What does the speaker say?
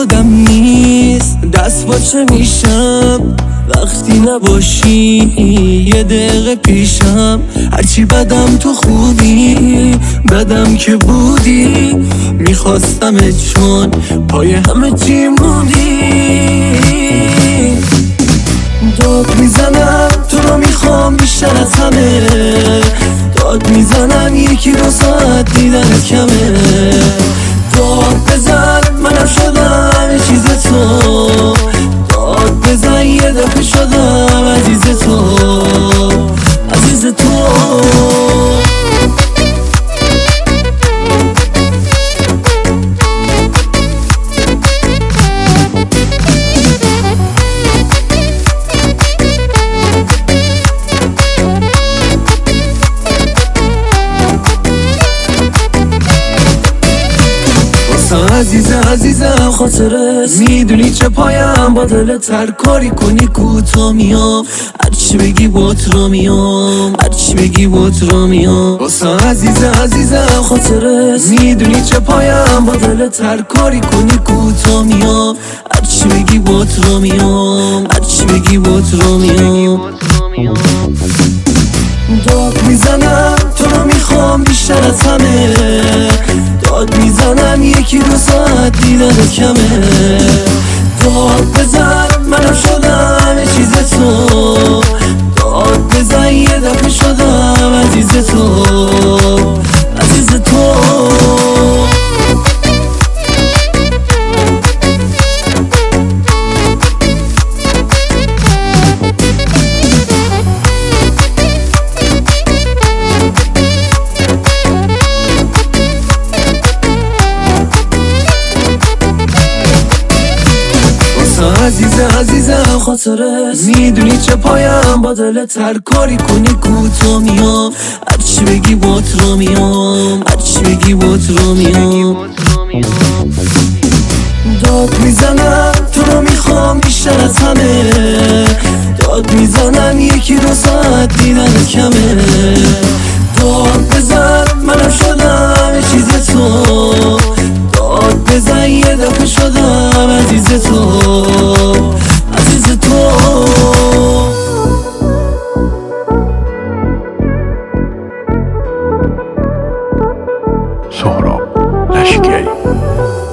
خودم نیست، دست باچه میشم وقتی نباشی. یه دقیقه پیشم هرچی بدم تو خوبی، بدم که بودی میخواستمت چون پای همه چی موندی. داد میزنم تو رو میخوام بیشتر از همه، داد میزنم یکی دو ساعت دیدنت کمه. داد بزن منم شدم یه چیز تو، داد بزن یه دفعه شدم عزیز تو، عزیز تو. عزیزم خاطره میدونی چه پایم با دلت، هر کاری کنی کوتا میام، هرچی بگی بات را میام، هرچی بگی بات را میام. واسه عزیزم خاطره میدونی چه پایم با دلت، هر کاری کنی کوتا میام، هرچی بگی بات را میام، هرچی بگی بات را میام. داد میزنم تو رو میخوام بیشتر از همه، داد میزنم یکی دو ساعت دیدنت کمه. داد بزن منم شدم یه چیز تو، داد بزن یه دفعه شدم عزیز تو، عزیز تو. عزیزم خاطره میدونی چه پایم با دلت، هر کاری کنی کوتا میام، هرچی بگی بات را میام، هرچی بگی بات را میام. داد میزنم تو رو میخوام بیشتر از همه، داد میزنم یکی دو ساعت دیدنت کمه. داد بزن منم شدم یه چیز تو، داد بزن یه دفعه شدم عزیز تو، عزیز تو. سهراب لشکری.